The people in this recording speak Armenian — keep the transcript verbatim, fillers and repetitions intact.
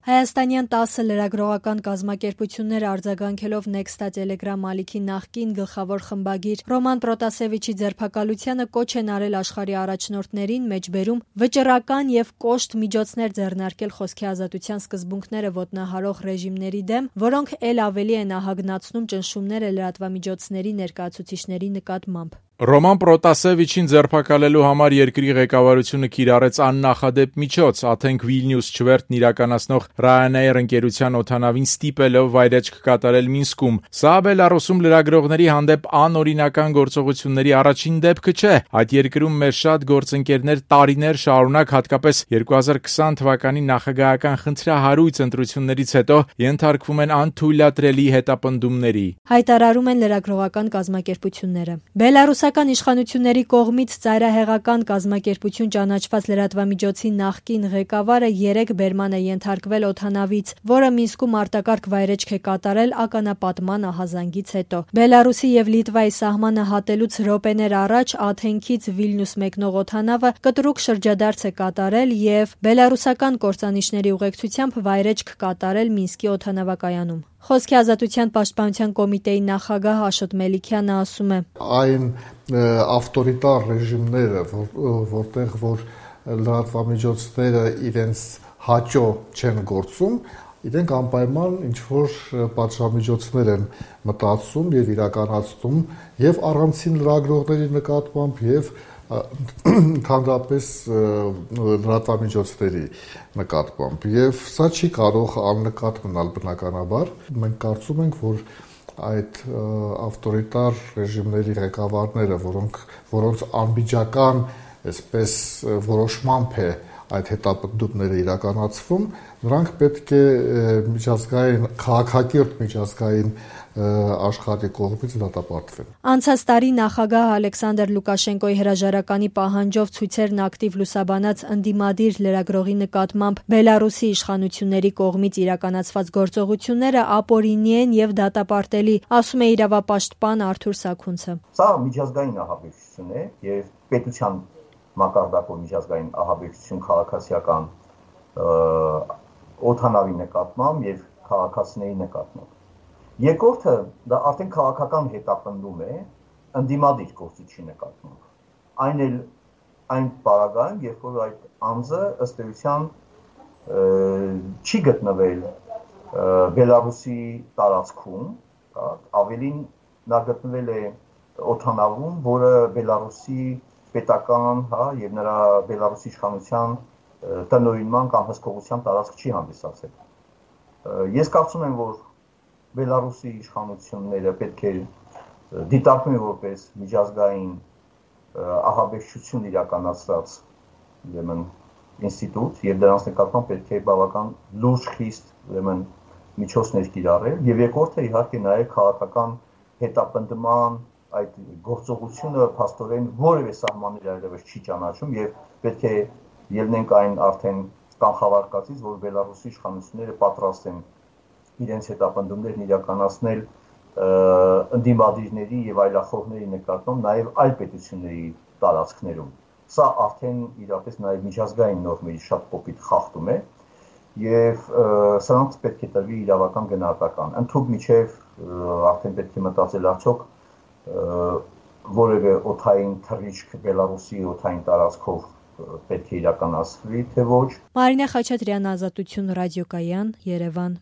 Հայաստանյան տասը լրագրողական կազմակերպությունները արձագանքելով Nexta Telegram ալիքի նախկին գլխավոր խմբագիր Ռոման Պրոտասևիչի ձերբակալությանը կոչ են արել աշխարհի առաջնորդներին մեջբերում վճռական եւ կոշտ միջոցներ ձեռնարկել խոսքի ազատության սկզբունքները ոտնահարող ռեժիմների դեմ, որոնք ել ավելի են ահագնացնում ճնշումները լրատվամիջոցների ներկայացուցիչների նկատմամբ։ Ռոման Պրոտասևիչին ձերբակալելու համար երկրի ղեկավարությունը կիրառեց աննախադեպ միջոց, Athենք Vilnius չվերթն իրականացնող Ryanair ընկերության օդանավին ստիպելով վայրէջք կատարել Մինսկում։ Սա Բելարուսում լրագրողների հանդեպ անօրինական գործողությունների առաջին դեպքը չէ։ Այդ երկրում մեր շատ գործընկերներ տարիներ շարունակ, հատկապես երկու հազար քսան թվականի նախագահական խնդրահարույց ընտրություններից հետո ենթարկվում են անթույլատրելի հետապնդումների։ Հայտարարում են լրագրողական կազմակերպությունները։ Բելարուսական իշխանությունների կողմից ծայրահեղական կազմակերպություն ճանաչված լրատվամիջոցի նախկին ղեկավարը երեք բերման է ենթարկվել օդանավից, որը Մինսկում արտակարգ վայրէջք է կատարել ականապատման ահազանգից հետո։ Բելարուսի եւ Լիտվայի սահմանը հատելուց րոպեներ առաջ Աթենքից Վիլնյուս մեկնող օդանավը կտրուկ շրջադարձ է կատարել եւ բելարուսական կործանիչների ուղեկցությամբ վայրէջք կատարել Մինսկի օդանավակայանում։ Խոսքի ազատության պաշտպանության կոմիտեի նախագահ Աշոտ Մելիքյանը ասում է. Այն ավտորիտար ռեժիմները, որտեղ որ լրատվամիջոցները իրենց հաճո չեն գործում, իրենք անպայման ինչ-որ պատժամիջոցներ են մտածում եւ իրականացնում եւ առանցին լրագրողների նկատմամբ եւ ընդհանրապես լրատվամիջոցների նկատմամբ եւ սա չի կարող աննկատ մնալ բնականաբար։ Մենք կարծում ենք, որ այդ ավտորիտար ռեժիմների ղեկավարները, որոնք որոնց անմիջական այսպես որոշմամբ է այդ հետապնդումները իրականացվում, նրանք պետք է միջազգային քաղաքակիրթ միջազգային աշխարհի կողմից դատապարտվեն։ Անցած տարի նախագահ Ալեքսանդր Լուկաշենկոյի հրաժարականի պահանջով ցույցերն ակտիվ լուսաբանած ընդդիմադիր լրագրողի նկատմամբ Բելարուսի իշխանությունների կողմից իրականացված գործողությունները ապօրինի են եւ դատապարտելի, ասում է իրավապաշտպան Արթուր Սաքունցը։ Սա միջազգային ահաբեկչություն է եւ պետության մակարդակով միջազգային ահաբեկչություն քաղաքացիական օդանավի նկատմամբ եւ քաղաքացիների նկատմամբ։ Երկրորդը դա արդեն քաղաքական հետապնդում է ընդդիմադիր գործիչի նկատմամբ։ Այն էլ այն պարագայում, երբ որ այդ անձը ըստ էության չի գտնվել Բելարուսի տարածքում, ավելին նա գտնվել է օդանավում, որը Բելարուսի պետական, հա, եւ նրա Բելարուսի իշխանության տնօրինման կամ հսկողության տարածք չի հանդիսացել։ Ես կարծում եմ, որ Բելարուսի իշխանությունները պետք է դիտարկեն որպես միջազգային ահաբեկչություն իրականացրած ուրեմն ինստիտուտ եւ դրանց նկատմամբ պետք է բավական լուրջ խիստ ուրեմն միջոցներ կիրառել եւ երկրորդը իհարկե նաեւ քաղաքական հետապնդման այդ գործողությունը փաստորեն որևէ սահմաններ այլևս չի ճանաչում եւ պետք է ելնենք այն արդեն կանխավարկածից, որ Բելարուսի իշխանությունները պատրաստ են իրենց հետապնդումներն իրականացնել ընդդիմադիրների եւ այլախոհների նկատմամբ նաեւ այլ պետությունների տարածքներում։ Սա արդեն իրապես նաեւ միջազգային նորմերի շատ կոպիտ խախտում է եւ սրանց պետք է տրվի իրավական գնահատական։ Ընդհանուր միջև արդեն պետք է մտածել արդյոք որևէ օդային թռիչք Բելարուսի օդային տարածքով պետք է իրականացվի, թե ոչ։ Մարինե Խաչատրյան, Ազատություն ռադիոկայան, Երևան։